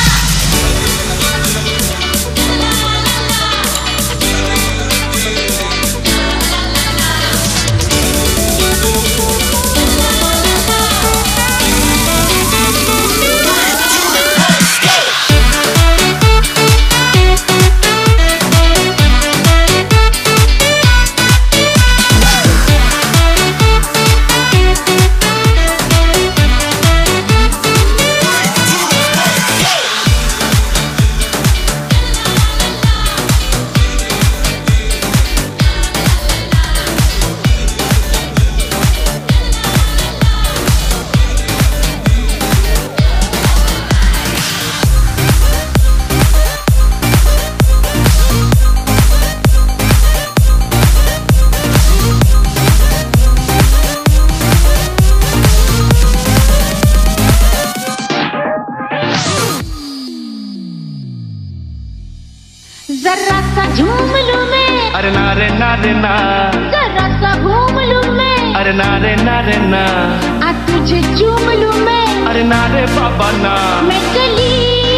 जरा सा झूम लूं मैं, अरे ना रे ना रे ना, जरा सा घूम लूं मैं, अरे ना रे ना रे ना, आ तुझे चूम लूं मैं, अरे ना रे बाबा ना। मैं चली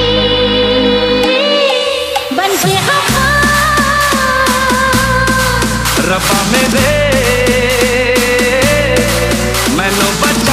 बन के हवा, रब्बा मेरे मैनू बचा।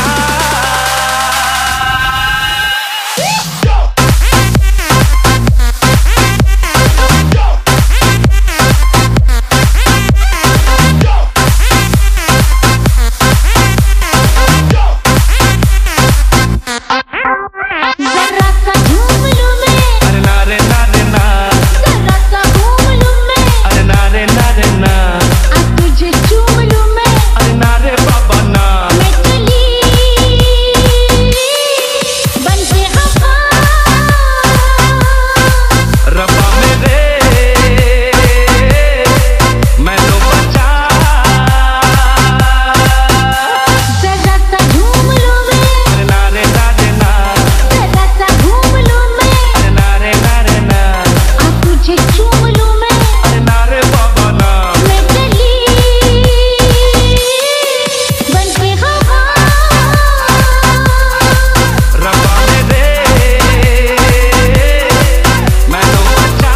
जरा सा झूम लूं मैं, अरे ना रे ना रे ना, जरा सा घूम लूं मैं, अरे ना रे ना रे ना, आ तुझे चूम लूं मैं, अरे ना रे बाबा ना। मैं चली बन के हवा, रब्बा मेरे मैनू बचा। जरा सा झूम लूं मैं, अरे ना रे ना रे ना, जरा सा घूम लूं मैं, अरे ना रे ना रे ना, आ तुझे चूम लूं मैं, अरे ना रे बाबा ना। मैं चली बन के हवा, रब्बा मेरे मैनू बचा।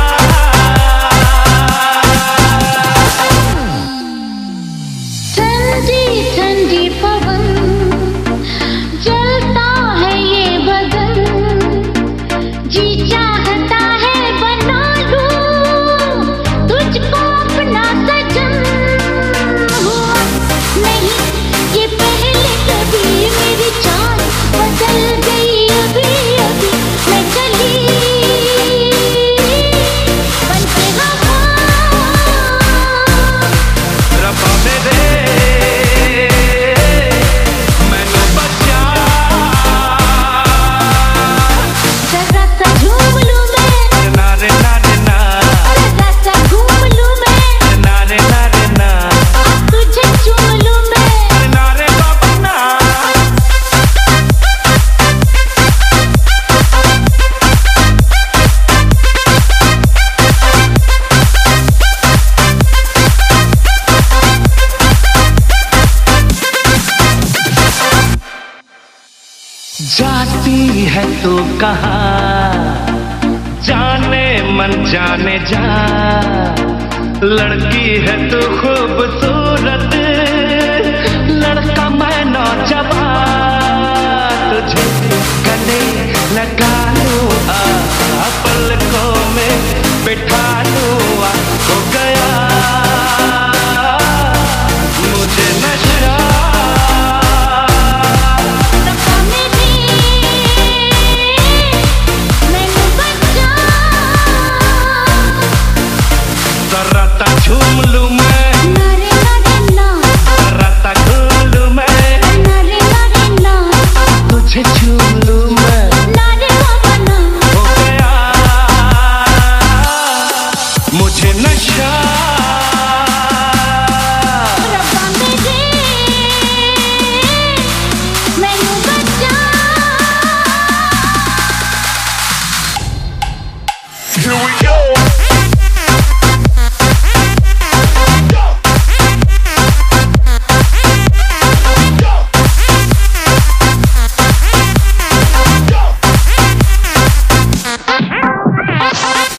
ठंडी ठंडी पवन जलता है ये बदन, जी चाहता है बना लूं तुझको अपना सजन। हुआ नहीं ये पहले कभी, मेरी चाल बदल गई अभी अभी, मैं चली बन के हवा, रब्बा मेरे मैनू बचा। जरा सा झूम लूं मैं, अरे ना रे ना रे ना, जरा सा घूम लूं मैं, अरे ना रे ना रे ना, आ तुझे चूम लूं मैं, अरे ना रे बाबा ना। जाती है तो कहाँ, जाने मन जाने जा, लड़की है तो खूबसूरत